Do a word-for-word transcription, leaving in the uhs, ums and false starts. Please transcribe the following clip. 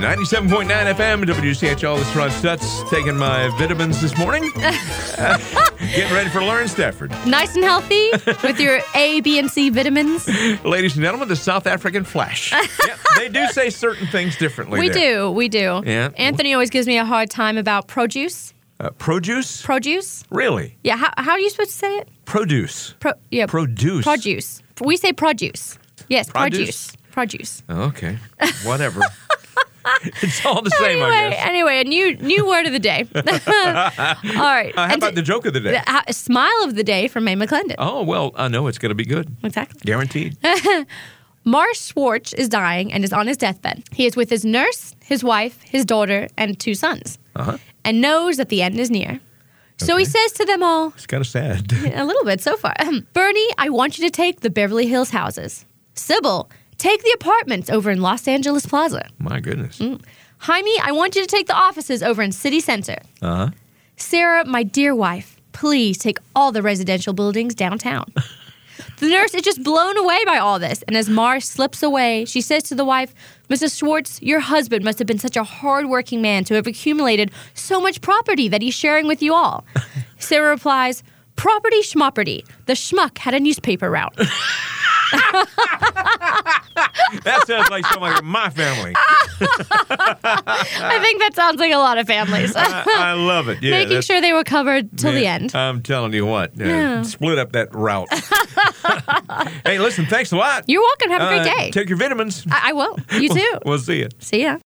ninety-seven point nine F M, W C H L. This is Ron Stutz, taking my vitamins this morning. Uh, getting ready for Lauren Stafford. Nice and healthy with your A, B, and C vitamins. Ladies and gentlemen, the South African Flash. Yep, they do say certain things differently We there. do, we do. Yeah. Anthony always gives me a hard time about produce. Uh, produce? Produce? Really? Yeah, how, how are you supposed to say it? Produce. Pro, yeah. Produce. Produce. We say produce. Yes, Produce? produce. Produce. Okay. Whatever. It's all the same, Anyway, I guess. anyway, a new new word of the day. All right. Uh, how And about to- the joke of the day? the- uh, smile of the day from May McClendon. Oh, well, I know it's going to be good. Exactly. Guaranteed. Marsh Schwartz is dying and is on his deathbed. He is with his nurse, his wife, his daughter, and two sons, Uh-huh. and knows that the end is near. So he Okay. says to them all, It's kind of sad. a little bit so far, Bernie, I want you to take the Beverly Hills houses. Sybil, take the apartments over in Los Angeles Plaza. My goodness. Jaime, I want you to take the offices over in City Center. Uh-huh. Sarah, my dear wife, please take all the residential buildings downtown. The nurse is just blown away by all this, and as Marsh slips away, she says to the wife, Missus Schwartz, your husband must have been such a hard-working man to have accumulated so much property that he's sharing with you all. Sarah replies, property schmopperty. The schmuck had a newspaper route. That sounds like something like my family. I think that sounds like a lot of families. I, I love it. Yeah, Making that's- sure they were covered till the man, end. I'm telling you what. Uh, Yeah. Split up that route. Hey, listen, thanks a lot. You're welcome. Have a great Uh, day. Take your vitamins. I, I will. You too. We'll see you. See ya.